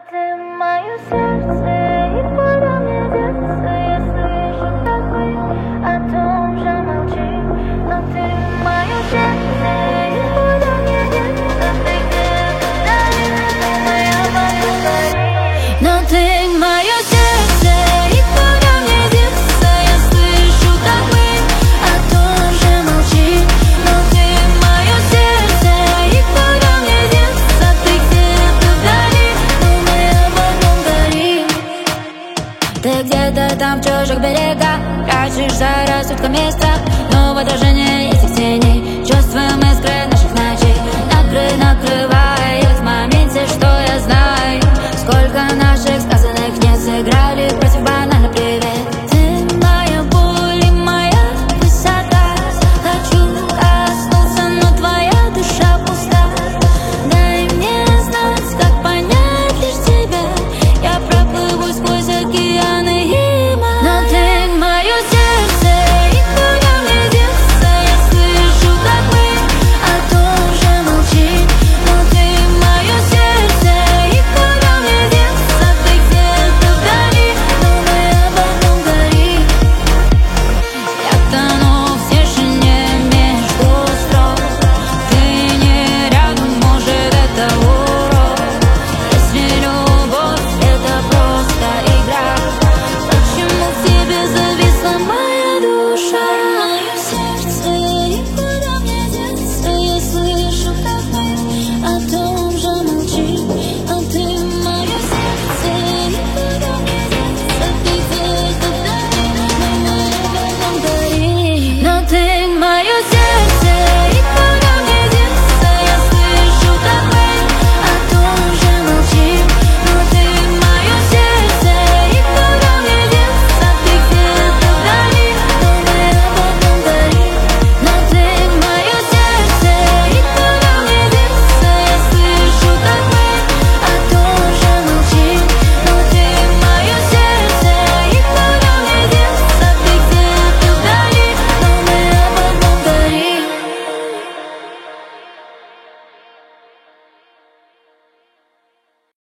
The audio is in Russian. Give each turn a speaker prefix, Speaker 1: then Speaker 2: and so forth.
Speaker 1: ты мое сердце, и куда мне деться, если вижу, как мы о том же молчим. Но ты мое сердце, и куда мне деться, ты где-то вдали, ты моя поговори. Но ты мое сердце, и куда мне деться, я слышу, как мы о том же молчим. Но ты мое сердце, и куда мне деться, ты где-то вдали, мы об одном говорим. Ты где-то там в чужих берегах прячешься рассудками страх, но в отражении этих теней чувствуем искры.